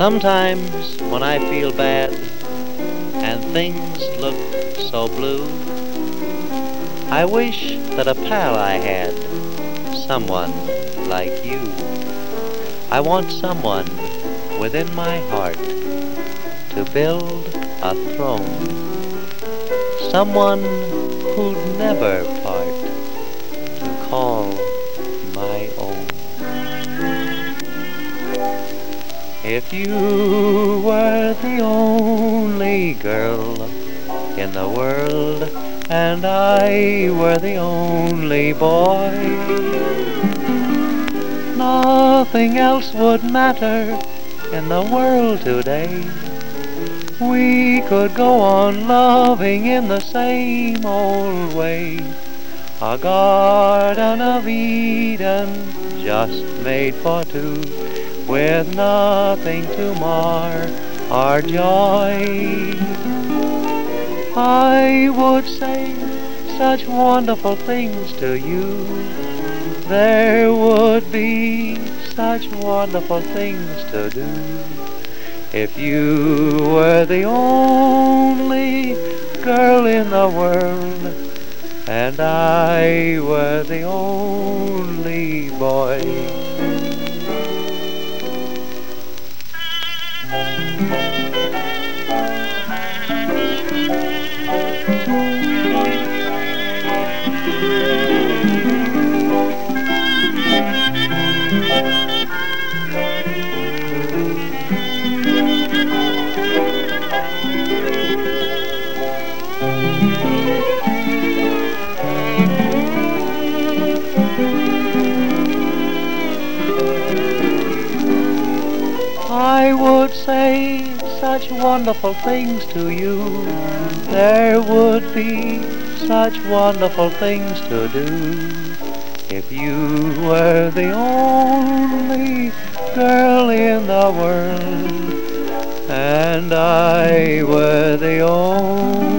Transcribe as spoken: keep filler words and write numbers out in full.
Sometimes when I feel bad and things look so blue, I wish that a pal I had, someone like you. I want someone within my heart to build a throne, someone who'd never part, to call my own. If you were the only girl in the world and I were the only boy, nothing else would matter in the world today. We could go on loving in the same old way, a Garden of Eden just made for two, with nothing to mar our joy. I would say such wonderful things to you. There would be such wonderful things to do if you were the only girl in the world and I were the only boy. I would say such wonderful things to you. There would be such wonderful things to do if you were the only girl in the world and I were the only